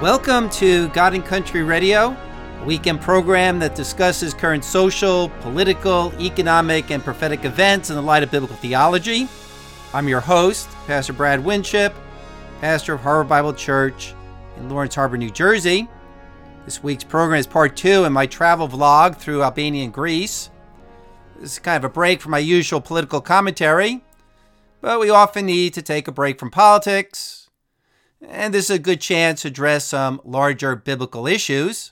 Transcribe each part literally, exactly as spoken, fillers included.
Welcome to God and Country Radio, a weekend program that discusses current social, political, economic, and prophetic events in the light of biblical theology. I'm your host, Pastor Brad Winship, pastor of Harbor Bible Church in Lawrence Harbor, New Jersey. This week's program is part two in my travel vlog through Albania and Greece. This is kind of a break from my usual political commentary, but we often need to take a break from politics, and this is a good chance to address some larger biblical issues.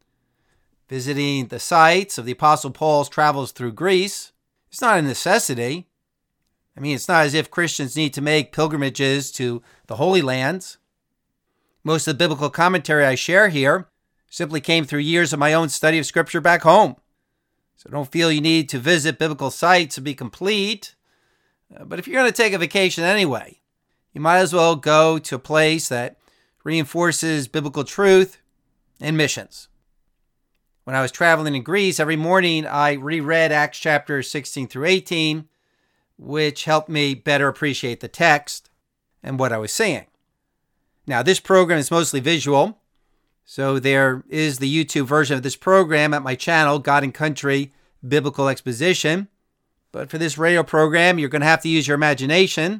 Visiting the sites of the Apostle Paul's travels through Greece is not a necessity. I mean, it's not as if Christians need to make pilgrimages to the Holy Lands. Most of the biblical commentary I share here simply came through years of my own study of Scripture back home. So don't feel you need to visit biblical sites to be complete. But if you're going to take a vacation anyway, you might as well go to a place that reinforces biblical truth and missions. When I was traveling in Greece, every morning I reread Acts chapter sixteen through eighteen, which helped me better appreciate the text and what I was seeing. Now, this program is mostly visual, so there is the YouTube version of this program at my channel, God and Country Biblical Exposition. But for this radio program, you're going to have to use your imagination.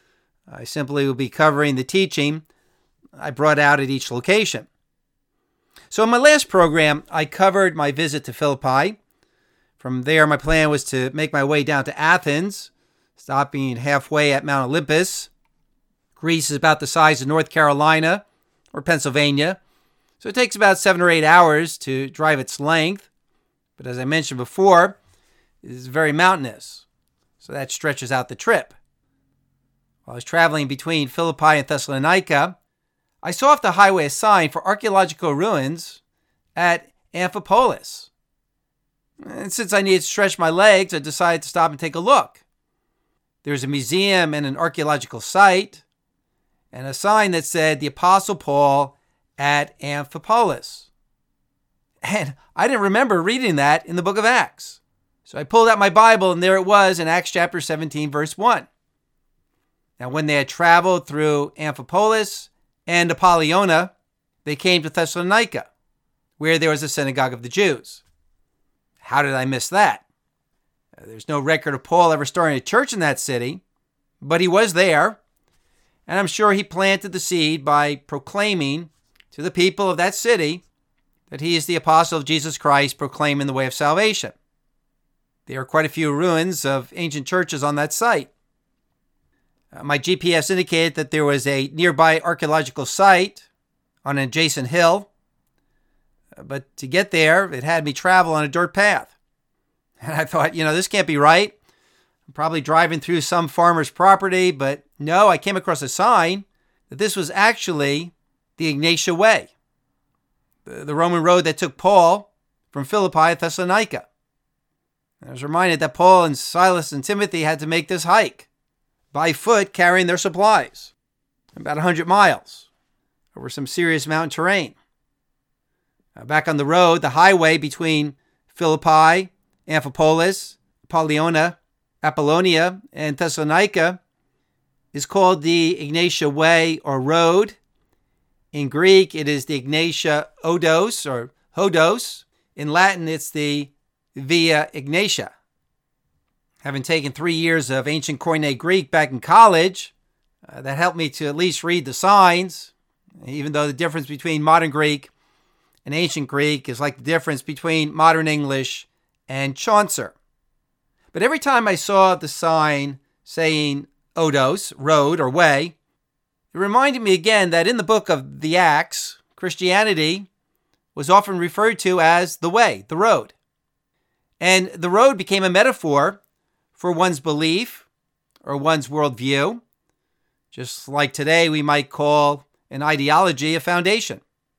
I simply will be covering the teaching I brought out at each location. So in my last program, I covered my visit to Philippi. From there, my plan was to make my way down to Athens, stopping halfway at Mount Olympus. Greece is about the size of North Carolina or Pennsylvania, so it takes about seven or eight hours to drive its length. But as I mentioned before, it is very mountainous, so that stretches out the trip. While I was traveling between Philippi and Thessalonica, I saw off the highway a sign for archaeological ruins at Amphipolis. And since I needed to stretch my legs, I decided to stop and take a look. There's a museum and an archaeological site, and a sign that said the Apostle Paul at Amphipolis. And I didn't remember reading that in the book of Acts. So I pulled out my Bible, and there it was in Acts chapter seventeen, verse one. Now, when they had traveled through Amphipolis and Apollonia, they came to Thessalonica, where there was a synagogue of the Jews. How did I miss that? There's no record of Paul ever starting a church in that city, but he was there, and I'm sure he planted the seed by proclaiming to the people of that city that he is the apostle of Jesus Christ, proclaiming the way of salvation. There are quite a few ruins of ancient churches on that site. Uh, my G P S indicated that there was a nearby archaeological site on an adjacent hill, uh, but to get there, it had me travel on a dirt path. And I thought, you know, this can't be right. I'm probably driving through some farmer's property, but no, I came across a sign that this was actually the Egnatia Way, the, the Roman road that took Paul from Philippi to Thessalonica. I was reminded that Paul and Silas and Timothy had to make this hike by foot, carrying their supplies, about one hundred miles over some serious mountain terrain. Uh, back on the road, the highway between Philippi, Amphipolis, Apollonia, Apollonia, and Thessalonica is called the Egnatia Way or Road. In Greek, it is the Egnatia Odos or Hodos. In Latin, it's the Via Egnatia. Having taken three years of ancient Koine Greek back in college, uh, that helped me to at least read the signs, even though the difference between modern Greek and ancient Greek is like the difference between modern English and Chaucer. But every time I saw the sign saying Odos, road or way, it reminded me again that in the book of the Acts, Christianity was often referred to as the way, the road. And the road became a metaphor for one's belief or one's worldview, just like today we might call an ideology a foundation.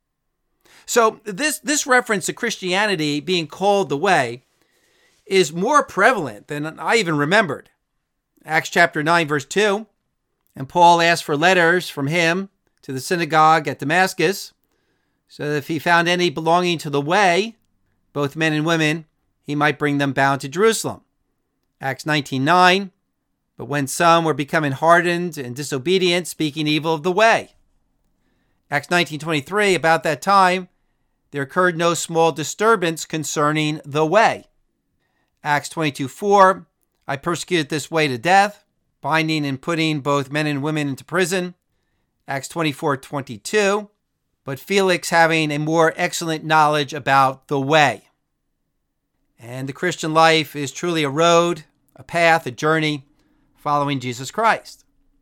So this, this reference to Christianity being called the way is more prevalent than I even remembered. Acts chapter nine, verse two, and Paul asked for letters from him to the synagogue at Damascus, so that if he found any belonging to the way, both men and women, he might bring them bound to Jerusalem. Acts nineteen nine, but when some were becoming hardened and disobedient, speaking evil of the way. Acts nineteen twenty-three, about that time, there occurred no small disturbance concerning the way. Acts twenty-two four, I persecuted this way to death, binding and putting both men and women into prison. Acts twenty-four twenty-two, but Felix having a more excellent knowledge about the way. And the Christian life is truly a road, a path, a journey following Jesus Christ.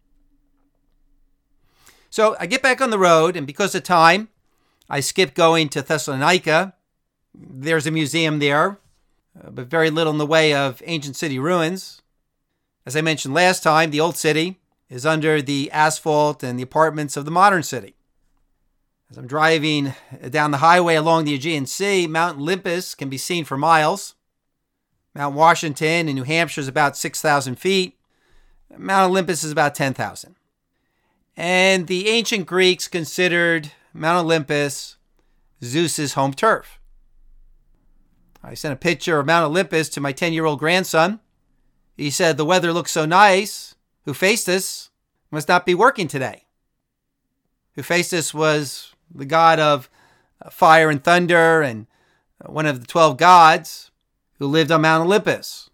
So I get back on the road, and because of time, I skip going to Thessalonica. There's a museum there, but very little in the way of ancient city ruins. As I mentioned last time, the old city is under the asphalt and the apartments of the modern city. As I'm driving down the highway along the Aegean Sea, Mount Olympus can be seen for miles. Mount Washington in New Hampshire is about six thousand feet. Mount Olympus is about ten thousand. And the ancient Greeks considered Mount Olympus Zeus's home turf. I sent a picture of Mount Olympus to my ten-year-old grandson. He said, "The weather looks so nice. Hephaestus must not be working today." Hephaestus was the god of fire and thunder and one of the twelve gods who lived on Mount Olympus.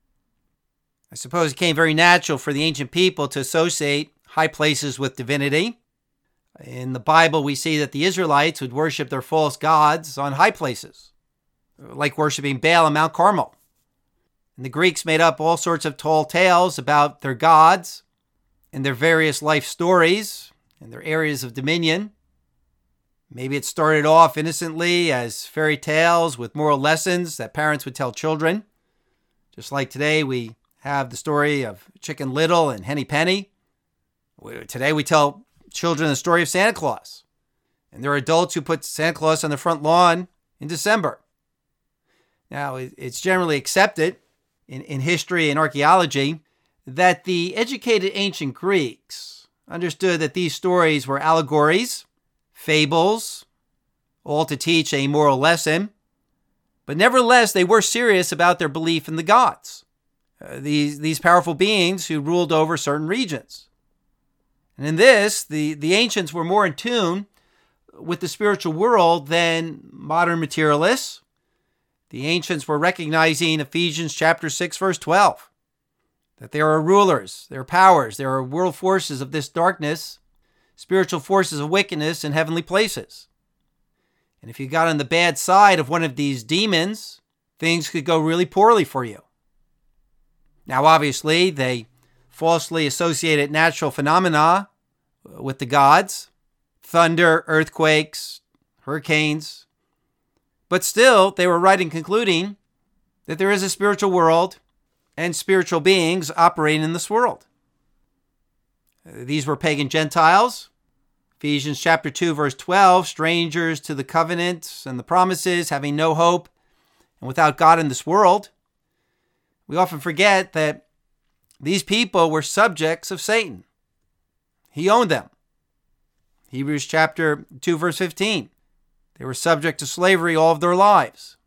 I suppose it came very natural for the ancient people to associate high places with divinity. In the Bible, we see that the Israelites would worship their false gods on high places, like worshiping Baal on Mount Carmel. And the Greeks made up all sorts of tall tales about their gods and their various life stories and their areas of dominion. Maybe it started off innocently as fairy tales with moral lessons that parents would tell children. Just like today, we have the story of Chicken Little and Henny Penny. Today we tell children the story of Santa Claus. And there are adults who put Santa Claus on the front lawn in December. Now, it's generally accepted in, in history and archaeology that the educated ancient Greeks understood that these stories were allegories, fables, all to teach a moral lesson. But nevertheless, they were serious about their belief in the gods, uh, these, these powerful beings who ruled over certain regions. And in this, the, the ancients were more in tune with the spiritual world than modern materialists. The ancients were recognizing Ephesians chapter six, verse twelve, that there are rulers, there are powers, there are world forces of this darkness, spiritual forces of wickedness in heavenly places. And if you got on the bad side of one of these demons, things could go really poorly for you. Now, obviously, they falsely associated natural phenomena with the gods, thunder, earthquakes, hurricanes. But still, they were right in concluding that there is a spiritual world and spiritual beings operating in this world. These were pagan Gentiles. Ephesians chapter two, verse twelve, strangers to the covenants and the promises, having no hope and without God in this world. We often forget that these people were subjects of Satan. He owned them. Hebrews chapter two, verse fifteen. They were subject to slavery all of their lives.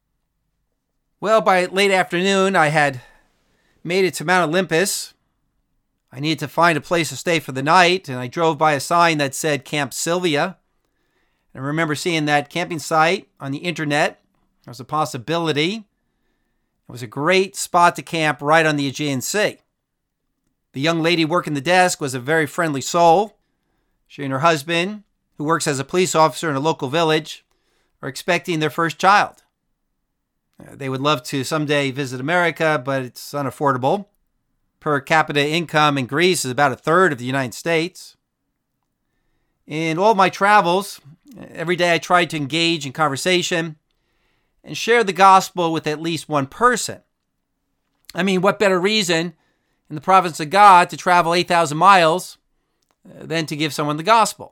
Well, by late afternoon, I had made it to Mount Olympus. I needed to find a place to stay for the night, and I drove by a sign that said Camp Sylvia. And I remember seeing that camping site on the internet. There was a possibility. It was a great spot to camp right on the Aegean Sea. The young lady working the desk was a very friendly soul. She and her husband, who works as a police officer in a local village, are expecting their first child. They would love to someday visit America, but it's unaffordable. Per capita income in Greece is about a third of the United States. In all my travels, every day I tried to engage in conversation and share the gospel with at least one person. I mean, what better reason in the province of God to travel eight thousand miles than to give someone the gospel?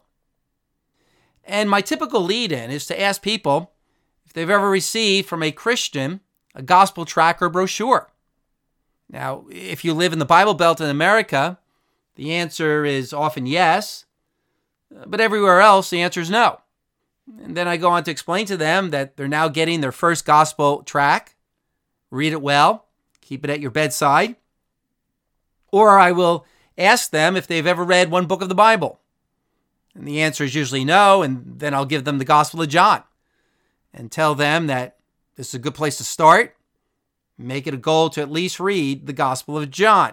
And my typical lead-in is to ask people if they've ever received from a Christian a gospel tract or brochure. Now, if you live in the Bible Belt in America, the answer is often yes, but everywhere else the answer is no. And then I go on to explain to them that they're now getting their first gospel tract. Read it well, keep it at your bedside. Or I will ask them if they've ever read one book of the Bible. And the answer is usually no, and then I'll give them the Gospel of John and tell them that this is a good place to start. Make it a goal to at least read the Gospel of John.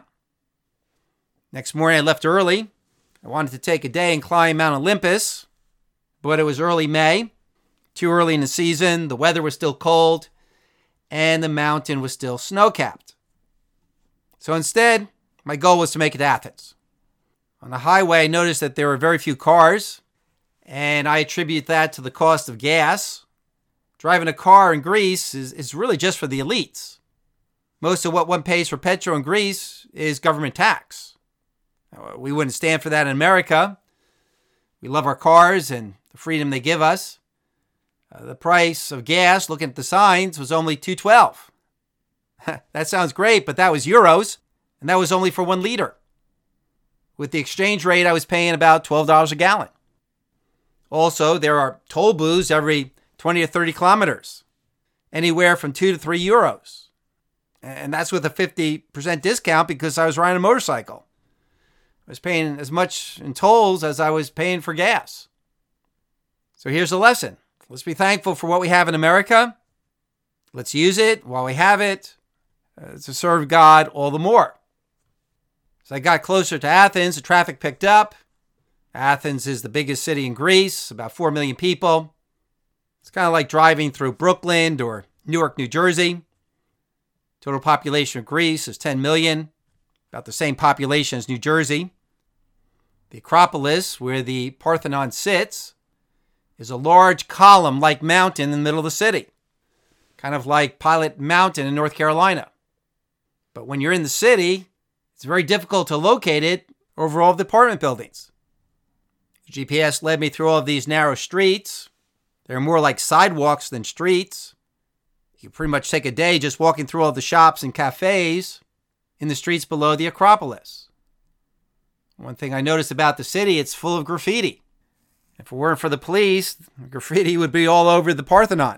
Next morning, I left early. I wanted to take a day and climb Mount Olympus, but it was early May, too early in the season. The weather was still cold, and the mountain was still snow-capped. So instead, my goal was to make it to Athens. On the highway, I noticed that there were very few cars, and I attribute that to the cost of gas. Driving a car in Greece is, is really just for the elites. Most of what one pays for petrol in Greece is government tax. We wouldn't stand for that in America. We love our cars and the freedom they give us. Uh, the price of gas, looking at the signs, was only two twelve. That sounds great, but that was euros, and that was only for one liter. With the exchange rate, I was paying about twelve dollars a gallon. Also, there are toll booths every twenty to thirty kilometers, anywhere from two to three euros. And that's with a fifty percent discount because I was riding a motorcycle. I was paying as much in tolls as I was paying for gas. So here's the lesson. Let's be thankful for what we have in America. Let's use it while we have it uh, to serve God all the more. As I got closer to Athens, the traffic picked up. Athens is the biggest city in Greece, about four million people. It's kind of like driving through Brooklyn or Newark, New Jersey. Total population of Greece is ten million. About the same population as New Jersey. The Acropolis, where the Parthenon sits, is a large column-like mountain in the middle of the city, kind of like Pilot Mountain in North Carolina. But when you're in the city, it's very difficult to locate it over all of the apartment buildings. The G P S led me through all of these narrow streets. They're more like sidewalks than streets. You pretty much take a day just walking through all the shops and cafes in the streets below the Acropolis. One thing I noticed about the city, it's full of graffiti. If it weren't for the police, graffiti would be all over the Parthenon.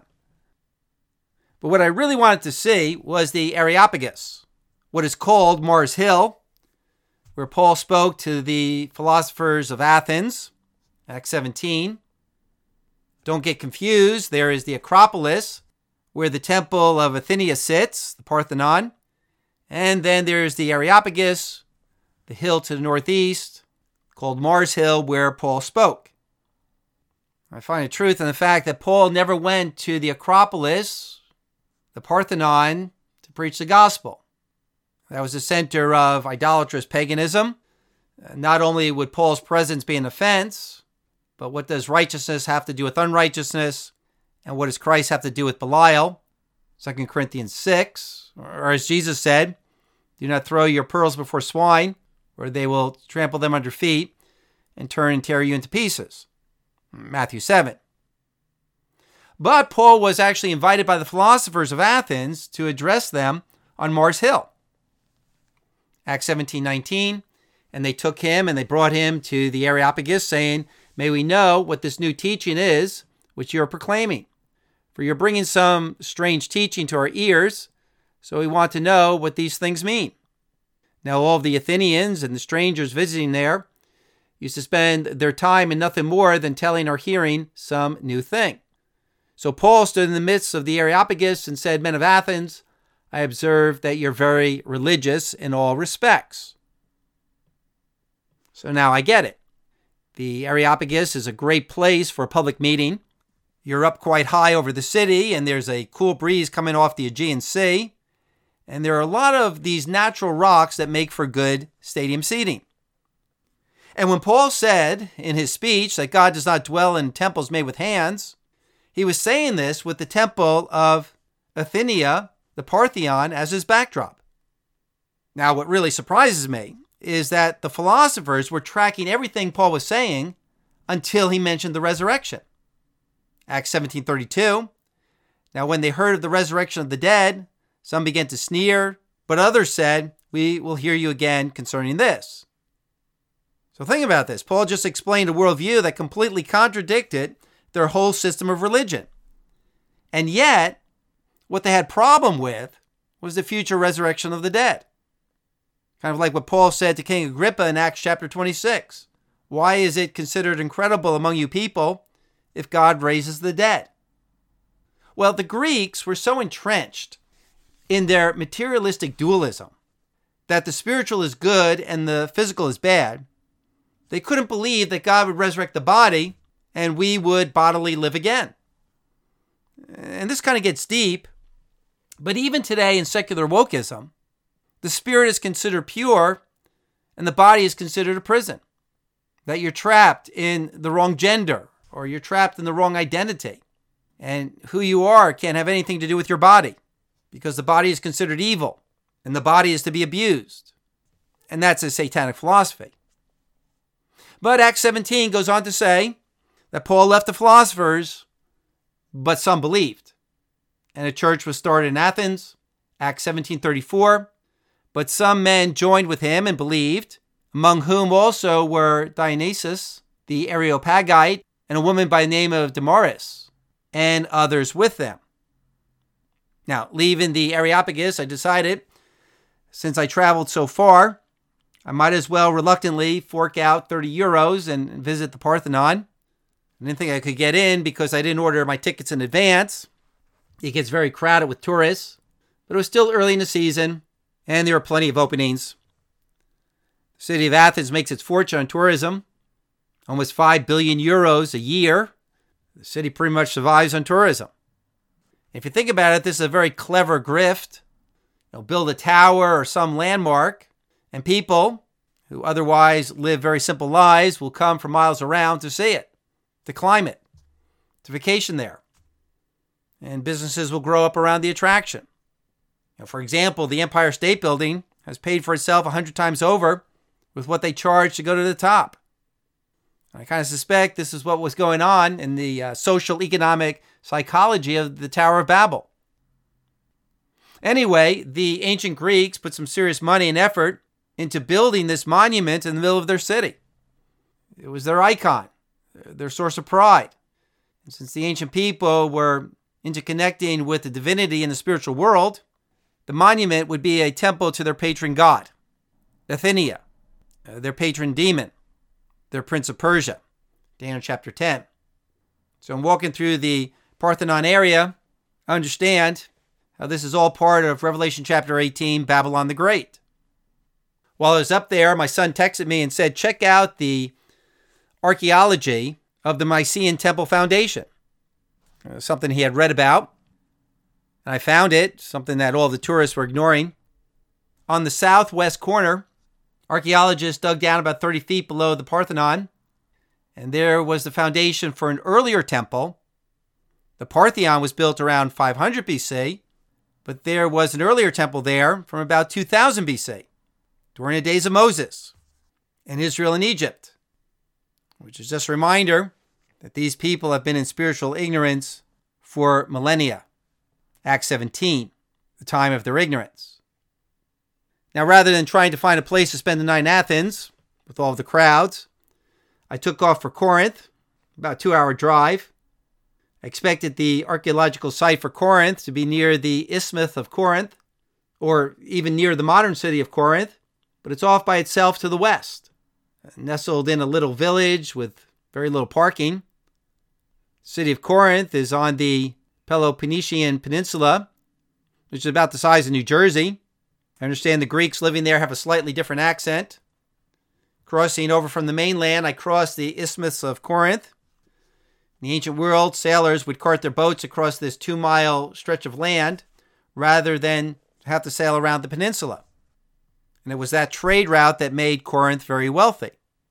But what I really wanted to see was the Areopagus, what is called Mars Hill, where Paul spoke to the philosophers of Athens, Acts seventeen. Don't get confused, there is the Acropolis, where the temple of Athena sits, the Parthenon. And then there's the Areopagus, the hill to the northeast, called Mars Hill, where Paul spoke. I find a truth in the fact that Paul never went to the Acropolis, the Parthenon, to preach the gospel. That was the center of idolatrous paganism. Not only would Paul's presence be an offense, but what does righteousness have to do with unrighteousness? And what does Christ have to do with Belial? Second Corinthians six. Or as Jesus said, do not throw your pearls before swine, or they will trample them under feet and turn and tear you into pieces. Matthew seven. But Paul was actually invited by the philosophers of Athens to address them on Mars Hill. Acts seventeen nineteen. And they took him and they brought him to the Areopagus, saying, may we know what this new teaching is, which you are proclaiming. For you're bringing some strange teaching to our ears, so we want to know what these things mean. Now all of the Athenians and the strangers visiting there used to spend their time in nothing more than telling or hearing some new thing. So Paul stood in the midst of the Areopagus and said, men of Athens, I observe that you're very religious in all respects. So now I get it. The Areopagus is a great place for a public meeting. You're up quite high over the city, and there's a cool breeze coming off the Aegean Sea. And there are a lot of these natural rocks that make for good stadium seating. And when Paul said in his speech that God does not dwell in temples made with hands, he was saying this with the temple of Athena, the Parthenon, as his backdrop. Now, what really surprises me is that the philosophers were tracking everything Paul was saying until he mentioned the resurrection. Acts seventeen thirty-two. Now, when they heard of the resurrection of the dead, some began to sneer, but others said, we will hear you again concerning this. So think about this. Paul just explained a worldview that completely contradicted their whole system of religion. And yet, what they had problem with was the future resurrection of the dead. Kind of like what Paul said to King Agrippa in Acts chapter twenty-six. Why is it considered incredible among you people if God raises the dead? Well, the Greeks were so entrenched in their materialistic dualism that the spiritual is good and the physical is bad. They couldn't believe that God would resurrect the body and we would bodily live again. And this kind of gets deep, but even today in secular wokeism, the spirit is considered pure and the body is considered a prison. That you're trapped in the wrong gender or you're trapped in the wrong identity. And who you are can't have anything to do with your body because the body is considered evil and the body is to be abused. And that's a satanic philosophy. But Acts seventeen goes on to say that Paul left the philosophers, but some believed. And a church was started in Athens, Acts seventeen thirty-four. But some men joined with him and believed, among whom also were Dionysius, the Areopagite, and a woman by the name of Damaris, and others with them. Now, leaving the Areopagus, I decided, since I traveled so far, I might as well reluctantly fork out thirty euros and visit the Parthenon. I didn't think I could get in because I didn't order my tickets in advance. It gets very crowded with tourists, but it was still early in the season, and there were plenty of openings. The city of Athens makes its fortune on tourism, almost five billion euros a year. The city pretty much survives on tourism. If you think about it, this is a very clever grift. They'll build a tower or some landmark, and people who otherwise live very simple lives will come from miles around to see it, to climb it, to vacation there. And businesses will grow up around the attraction. You know, for example, the Empire State Building has paid for itself a hundred times over with what they charge to go to the top. I kind of suspect this is what was going on in the uh, social economic psychology of the Tower of Babel. Anyway, the ancient Greeks put some serious money and effort into building this monument in the middle of their city. It was their icon, their source of pride. And since the ancient people were interconnecting with the divinity in the spiritual world, the monument would be a temple to their patron god, Athenia, uh, their patron demon, their prince of Persia, Daniel chapter ten. So I'm walking through the Parthenon area. I understand how this is all part of Revelation chapter eighteen, Babylon the Great. While I was up there, my son texted me and said, check out the archaeology of the Mycenaean Temple Foundation. Uh, something he had read about. And I found it, something that all the tourists were ignoring. On the southwest corner, archaeologists dug down about thirty feet below the Parthenon, and there was the foundation for an earlier temple. The Parthenon was built around five hundred B C, but there was an earlier temple there from about two thousand B C, during the days of Moses in Israel and Egypt, which is just a reminder that these people have been in spiritual ignorance for millennia. Acts seventeen, the time of their ignorance. Now, rather than trying to find a place to spend the night in Athens with all of the crowds, I took off for Corinth, about a two-hour drive. I expected the archaeological site for Corinth to be near the Isthmus of Corinth, or even near the modern city of Corinth, but it's off by itself to the west, nestled in a little village with very little parking. The city of Corinth is on the Peloponnesian Peninsula, which is about the size of New Jersey. I understand the Greeks living there have a slightly different accent. Crossing over from the mainland, I crossed the Isthmus of Corinth. In the ancient world, sailors would cart their boats across this two-mile stretch of land rather than have to sail around the peninsula. And it was that trade route that made Corinth very wealthy.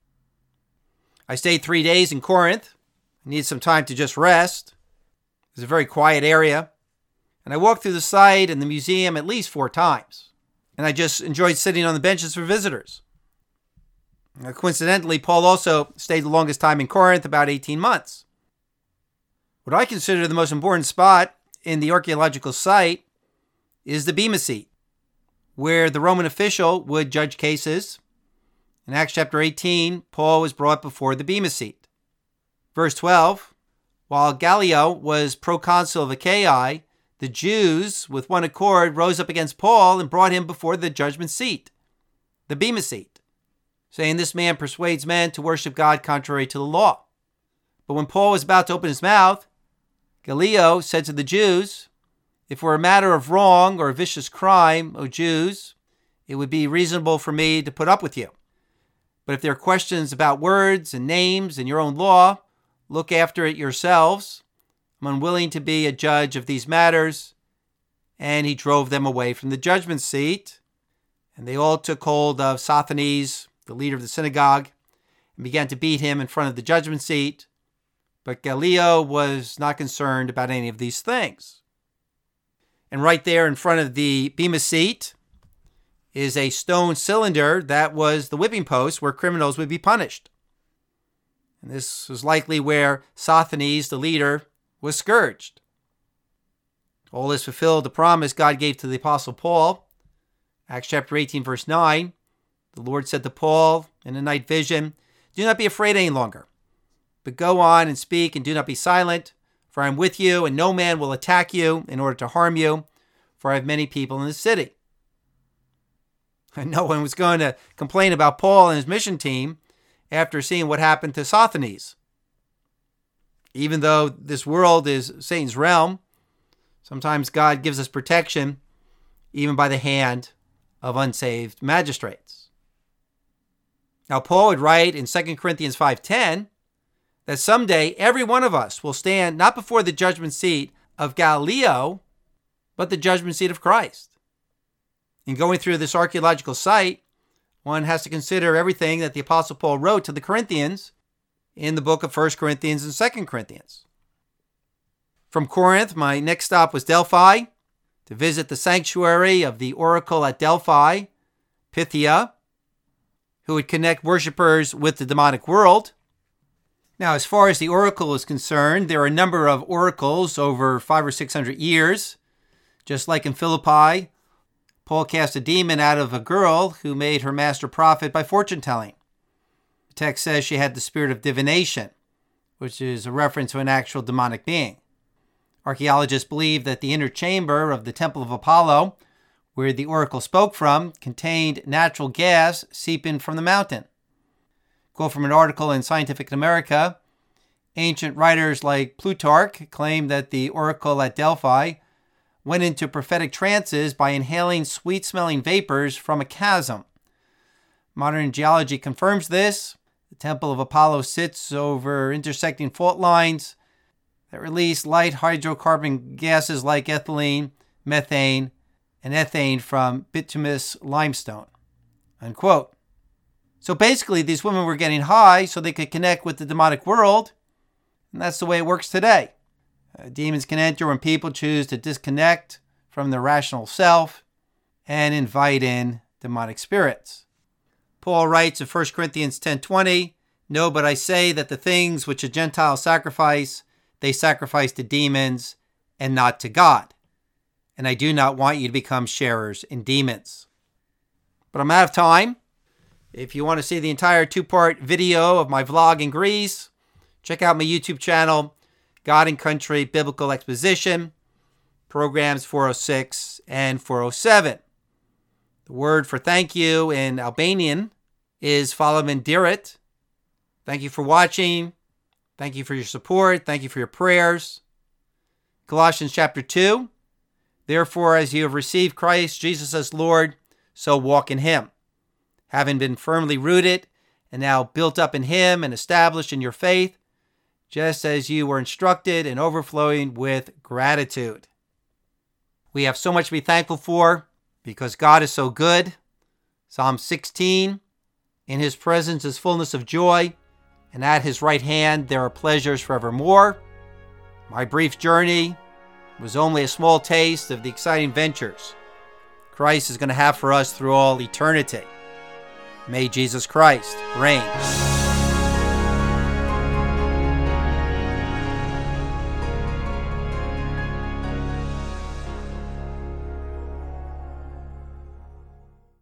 I stayed three days in Corinth. I needed some time to just rest. It was a very quiet area. And I walked through the site and the museum at least four times. And I just enjoyed sitting on the benches for visitors. Now, coincidentally, Paul also stayed the longest time in Corinth, about eighteen months. What I consider the most important spot in the archaeological site is the Bema Seat, where the Roman official would judge cases. In Acts chapter eighteen, Paul was brought before the Bema Seat. Verse twelve, while Gallio was proconsul of Achaia, the Jews, with one accord, rose up against Paul and brought him before the judgment seat, the Bema Seat, saying this man persuades men to worship God contrary to the law. But when Paul was about to open his mouth, Gallio said to the Jews, "If it were a matter of wrong or a vicious crime, O Jews, it would be reasonable for me to put up with you. But if there are questions about words and names and your own law, look after it yourselves. I'm unwilling to be a judge of these matters." And he drove them away from the judgment seat. And they all took hold of Sosthenes, the leader of the synagogue, and began to beat him in front of the judgment seat. But Gallio was not concerned about any of these things. And right there in front of the bema seat is a stone cylinder that was the whipping post where criminals would be punished. And this was likely where Sosthenes, the leader, was scourged. All this fulfilled the promise God gave to the Apostle Paul. Acts chapter eighteen, verse nine, the Lord said to Paul in a night vision, "Do not be afraid any longer, but go on and speak and do not be silent, for I am with you, and no man will attack you in order to harm you, for I have many people in the city." And no one was going to complain about Paul and his mission team after seeing what happened to Sosthenes. Even though this world is Satan's realm, sometimes God gives us protection even by the hand of unsaved magistrates. Now, Paul would write in Second Corinthians five ten that someday every one of us will stand not before the judgment seat of Gallio, but the judgment seat of Christ. In going through this archaeological site, one has to consider everything that the Apostle Paul wrote to the Corinthians in the book of First Corinthians and Second Corinthians. From Corinth, my next stop was Delphi, to visit the sanctuary of the oracle at Delphi, Pythia, who would connect worshipers with the demonic world. Now, as far as the oracle is concerned, there are a number of oracles over five or six hundred years. Just like in Philippi, Paul cast a demon out of a girl who made her master prophet by fortune telling. The text says she had the spirit of divination, which is a reference to an actual demonic being. Archaeologists believe that the inner chamber of the Temple of Apollo, where the oracle spoke from, contained natural gas seeping from the mountain. Quote from an article in Scientific America, ancient writers like Plutarch claim that the oracle at Delphi went into prophetic trances by inhaling sweet-smelling vapors from a chasm. Modern geology confirms this. The Temple of Apollo sits over intersecting fault lines that release light hydrocarbon gases like ethylene, methane, and ethane from bituminous limestone. Unquote. So basically, these women were getting high so they could connect with the demonic world, and that's the way it works today. Uh, demons can enter when people choose to disconnect from their rational self and invite in demonic spirits. Paul writes in First Corinthians ten twenty, "No, but I say that the things which the Gentiles sacrifice, they sacrifice to demons and not to God. And I do not want you to become sharers in demons." But I'm out of time. If you want to see the entire two-part video of my vlog in Greece, check out my YouTube channel, God and Country Biblical Exposition, programs four oh six and four oh seven. The word for thank you in Albanian is Faleminderit. Thank you for watching. Thank you for your support. Thank you for your prayers. Colossians chapter two. Therefore, as you have received Christ Jesus as Lord, so walk in him, having been firmly rooted and now built up in him and established in your faith, just as you were instructed, and overflowing with gratitude. We have so much to be thankful for because God is so good. Psalm sixteen, in his presence is fullness of joy, and at his right hand there are pleasures forevermore. My brief journey was only a small taste of the exciting ventures Christ is going to have for us through all eternity. May Jesus Christ reign.